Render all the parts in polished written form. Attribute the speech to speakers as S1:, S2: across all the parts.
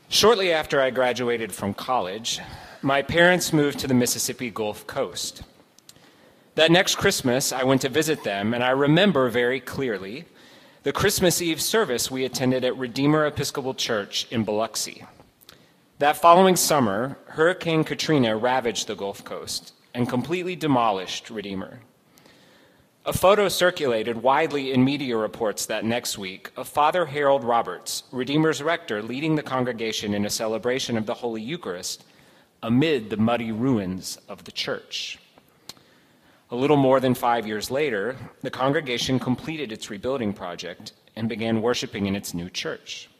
S1: Shortly after I graduated from college, my parents moved to the Mississippi Gulf Coast. That next Christmas, I went to visit them, and I remember very clearly the Christmas Eve service we attended at Redeemer Episcopal Church in Biloxi. That following summer, Hurricane Katrina ravaged the Gulf Coast and completely demolished Redeemer. A photo circulated widely in media reports that next week of Father Harold Roberts, Redeemer's rector, leading the congregation in a celebration of the Holy Eucharist amid the muddy ruins of the church. A little more than 5 years later, the congregation completed its rebuilding project and began worshiping in its new church.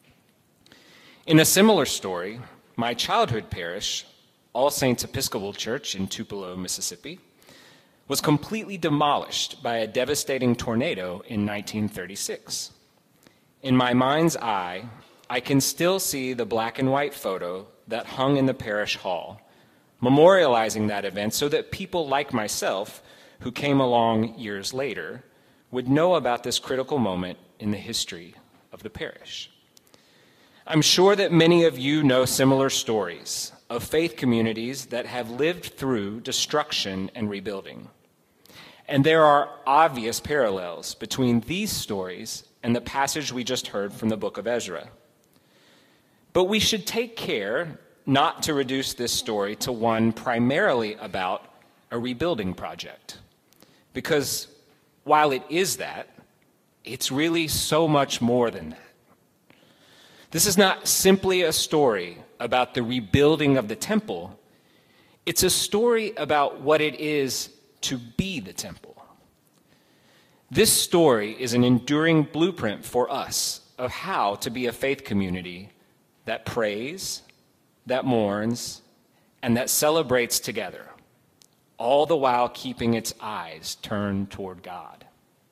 S1: In a similar story, my childhood parish, All Saints Episcopal Church in Tupelo, Mississippi, was completely demolished by a devastating tornado in 1936. In my mind's eye, I can still see the black and white photo that hung in the parish hall, memorializing that event so that people like myself, who came along years later, would know about this critical moment in the history of the parish. I'm sure that many of you know similar stories of faith communities that have lived through destruction and rebuilding. And there are obvious parallels between these stories and the passage we just heard from the book of Ezra. But we should take care not to reduce this story to one primarily about a rebuilding project. Because while it is that, it's really so much more than that. This is not simply a story about the rebuilding of the temple. It's a story about what it is to be the temple. This story is an enduring blueprint for us of how to be a faith community that prays, that mourns, and that celebrates together, all the while keeping its eyes turned toward God.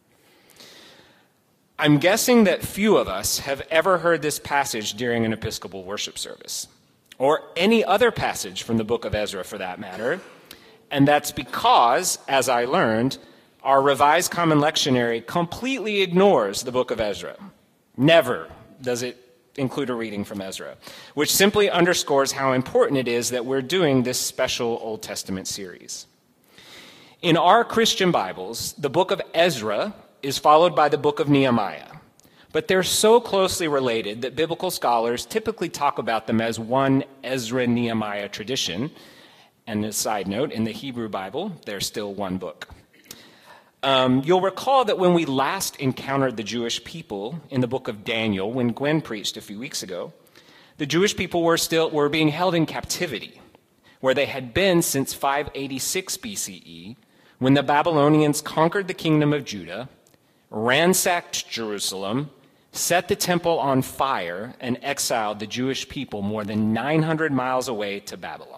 S1: I'm guessing that few of us have ever heard this passage during an Episcopal worship service, or any other passage from the book of Ezra for that matter, and that's because, as I learned, our Revised Common Lectionary completely ignores the book of Ezra. Never does it include a reading from Ezra, which simply underscores how important it is that we're doing this special Old Testament series. In our Christian Bibles, the book of Ezra is followed by the book of Nehemiah, but they're so closely related that biblical scholars typically talk about them as one Ezra-Nehemiah tradition. And a side note, in the Hebrew Bible, they're still one book. You'll recall that when we last encountered the Jewish people in the book of Daniel, when Gwen preached a few weeks ago, the Jewish people were being held in captivity, where they had been since 586 BCE, when the Babylonians conquered the kingdom of Judah, ransacked Jerusalem, set the temple on fire, and exiled the Jewish people more than 900 miles away to Babylon.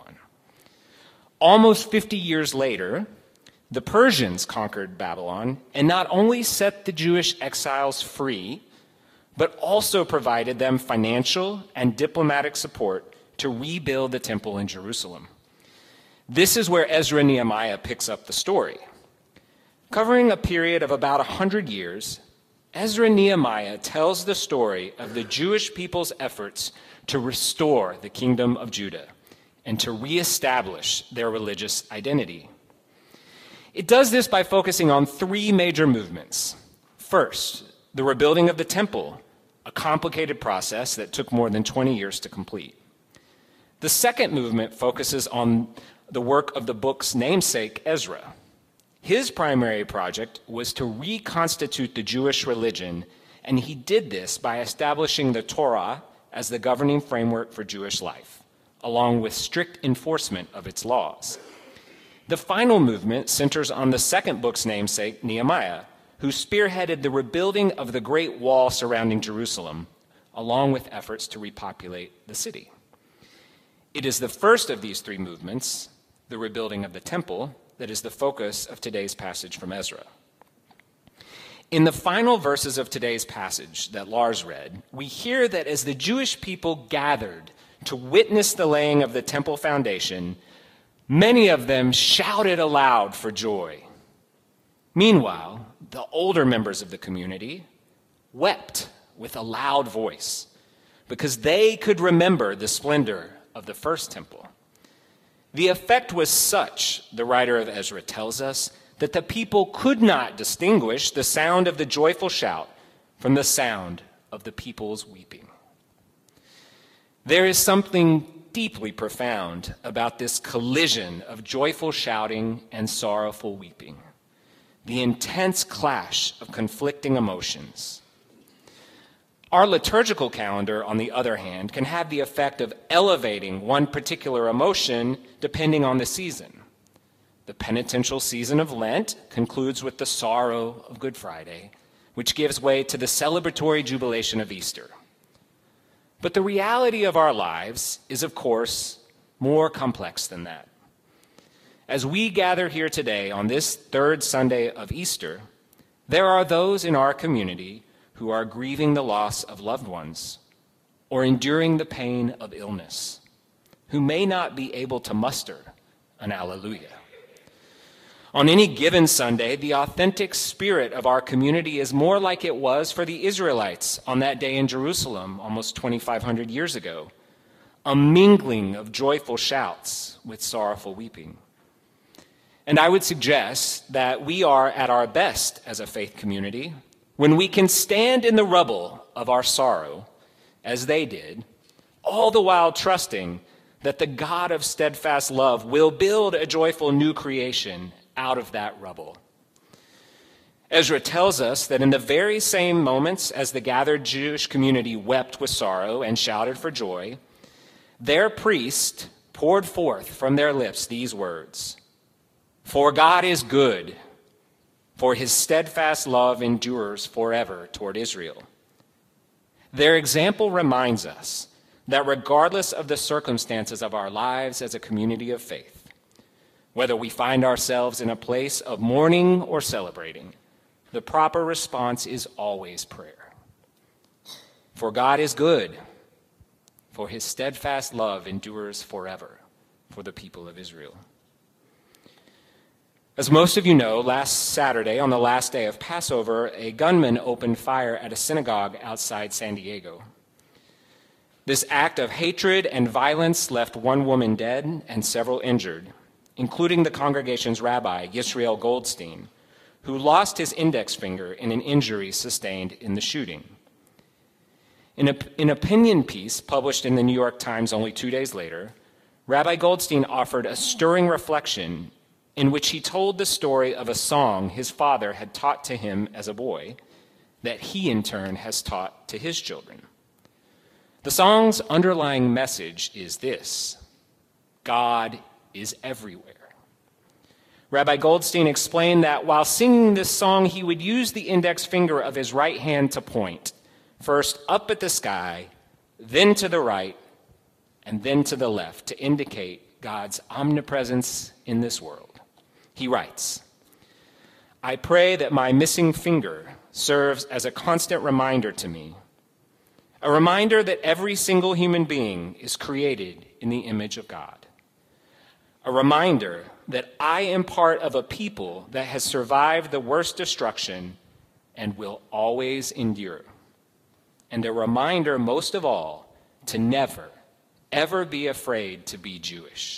S1: Almost 50 years later, the Persians conquered Babylon and not only set the Jewish exiles free, but also provided them financial and diplomatic support to rebuild the temple in Jerusalem. This is where Ezra and Nehemiah picks up the story. Covering a period of about 100 years, Ezra and Nehemiah tells the story of the Jewish people's efforts to restore the kingdom of Judah and to reestablish their religious identity. It does this by focusing on three major movements. First, the rebuilding of the temple, a complicated process that took more than 20 years to complete. The second movement focuses on the work of the book's namesake, Ezra. His primary project was to reconstitute the Jewish religion, and he did this by establishing the Torah as the governing framework for Jewish life, along with strict enforcement of its laws. The final movement centers on the second book's namesake, Nehemiah, who spearheaded the rebuilding of the Great Wall surrounding Jerusalem, along with efforts to repopulate the city. It is the first of these three movements, the rebuilding of the temple, that is the focus of today's passage from Ezra. In the final verses of today's passage that Lars read, we hear that as the Jewish people gathered to witness the laying of the temple foundation, many of them shouted aloud for joy. Meanwhile, the older members of the community wept with a loud voice, because they could remember the splendor of the first temple. The effect was such, the writer of Ezra tells us, that the people could not distinguish the sound of the joyful shout from the sound of the people's weeping. There is something deeply profound about this collision of joyful shouting and sorrowful weeping, the intense clash of conflicting emotions. Our liturgical calendar, on the other hand, can have the effect of elevating one particular emotion depending on the season. The penitential season of Lent concludes with the sorrow of Good Friday, which gives way to the celebratory jubilation of Easter. But the reality of our lives is, of course, more complex than that. As we gather here today on this third Sunday of Easter, there are those in our community who are grieving the loss of loved ones or enduring the pain of illness, who may not be able to muster an alleluia. On any given Sunday, the authentic spirit of our community is more like it was for the Israelites on that day in Jerusalem almost 2,500 years ago, a mingling of joyful shouts with sorrowful weeping. And I would suggest that we are at our best as a faith community when we can stand in the rubble of our sorrow, as they did, all the while trusting that the God of steadfast love will build a joyful new creation out of that rubble. Ezra tells us that in the very same moments as the gathered Jewish community wept with sorrow and shouted for joy, their priest poured forth from their lips these words, "For God is good, for his steadfast love endures forever toward Israel." Their example reminds us that regardless of the circumstances of our lives as a community of faith, whether we find ourselves in a place of mourning or celebrating, the proper response is always prayer. For God is good, for his steadfast love endures forever for the people of Israel. As most of you know, last Saturday, on the last day of Passover, a gunman opened fire at a synagogue outside San Diego. This act of hatred and violence left one woman dead and several injured, including the congregation's rabbi, Yisrael Goldstein, who lost his index finger in an injury sustained in the shooting. In an opinion piece published in the New York Times only 2 days later, Rabbi Goldstein offered a stirring reflection in which he told the story of a song his father had taught to him as a boy that he in turn has taught to his children. The song's underlying message is this: God is everywhere. Rabbi Goldstein explained that while singing this song, he would use the index finger of his right hand to point, first up at the sky, then to the right, and then to the left, to indicate God's omnipresence in this world. He writes, "I pray that my missing finger serves as a constant reminder to me, a reminder that every single human being is created in the image of God. A reminder that I am part of a people that has survived the worst destruction and will always endure. And a reminder, most of all, to never, ever be afraid to be Jewish."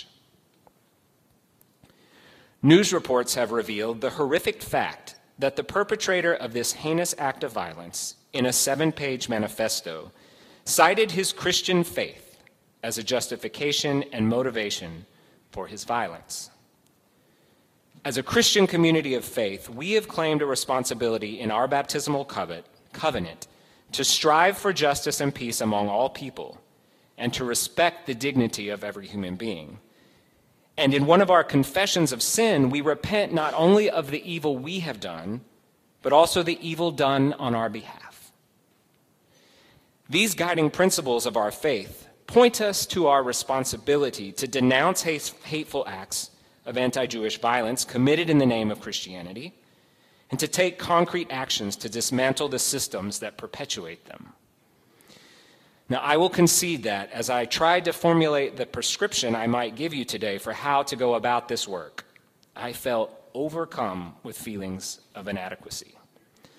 S1: News reports have revealed the horrific fact that the perpetrator of this heinous act of violence, in a 7-page manifesto, cited his Christian faith as a justification and motivation for his violence. As a Christian community of faith, we have claimed a responsibility in our baptismal covenant to strive for justice and peace among all people and to respect the dignity of every human being. And in one of our confessions of sin, we repent not only of the evil we have done, but also the evil done on our behalf. These guiding principles of our faith point us to our responsibility to denounce hateful acts of anti-Jewish violence committed in the name of Christianity, and to take concrete actions to dismantle the systems that perpetuate them. Now, I will concede that as I tried to formulate the prescription I might give you today for how to go about this work, I felt overcome with feelings of inadequacy.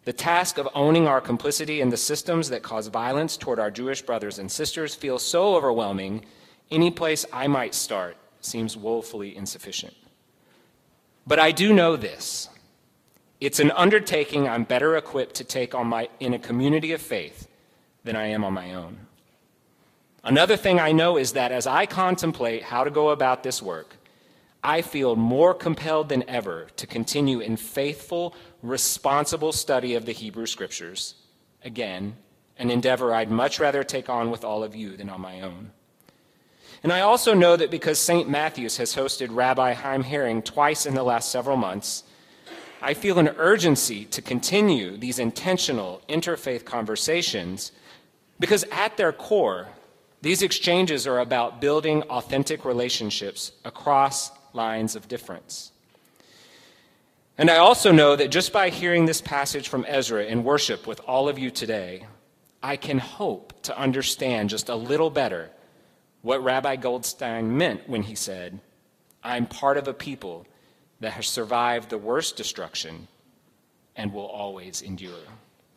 S1: The task of owning our complicity in the systems that cause violence toward our Jewish brothers and sisters feels so overwhelming, any place I might start seems woefully insufficient. But I do know this. It's an undertaking I'm better equipped to take on in a community of faith than I am on my own. Another thing I know is that as I contemplate how to go about this work, I feel more compelled than ever to continue in faithful, responsible study of the Hebrew Scriptures. Again, an endeavor I'd much rather take on with all of you than on my own. And I also know that because St. Matthew's has hosted Rabbi Chaim Herring twice in the last several months, I feel an urgency to continue these intentional interfaith conversations because at their core, these exchanges are about building authentic relationships across lines of difference. And I also know that just by hearing this passage from Ezra in worship with all of you today, I can hope to understand just a little better what Rabbi Goldstein meant when he said, "I'm part of a people that has survived the worst destruction and will always endure."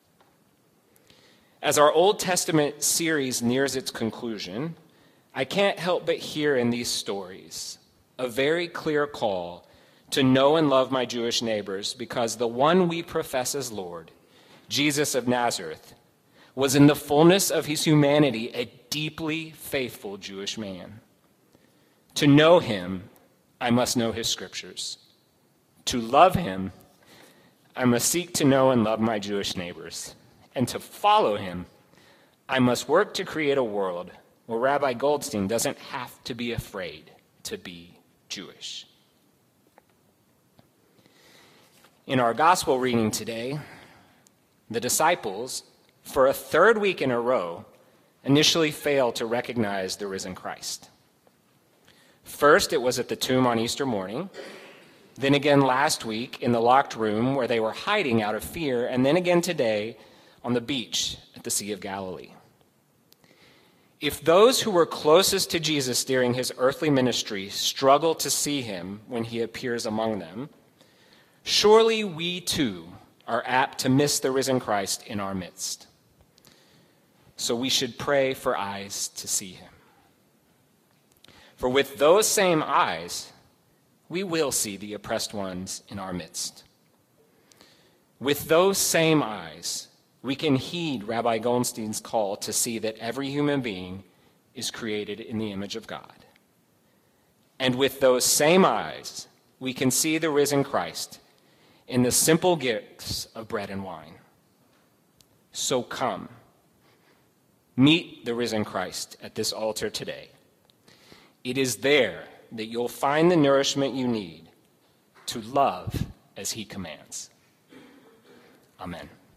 S1: As our Old Testament series nears its conclusion, I can't help but hear in these stories a very clear call to know and love my Jewish neighbors because the one we profess as Lord, Jesus of Nazareth, was in the fullness of his humanity a deeply faithful Jewish man. To know him, I must know his scriptures. To love him, I must seek to know and love my Jewish neighbors. And to follow him, I must work to create a world where Rabbi Goldstein doesn't have to be afraid to be Jewish. In our gospel reading today, the disciples, for a third week in a row, initially failed to recognize the risen Christ. First, it was at the tomb on Easter morning, then again last week in the locked room where they were hiding out of fear, and then again today on the beach at the Sea of Galilee. If those who were closest to Jesus during his earthly ministry struggle to see him when he appears among them, surely we too are apt to miss the risen Christ in our midst. So we should pray for eyes to see him. For with those same eyes, we will see the oppressed ones in our midst. With those same eyes, we can heed Rabbi Goldstein's call to see that every human being is created in the image of God. And with those same eyes, we can see the risen Christ in the simple gifts of bread and wine. So come, meet the risen Christ at this altar today. It is there that you'll find the nourishment you need to love as he commands. Amen.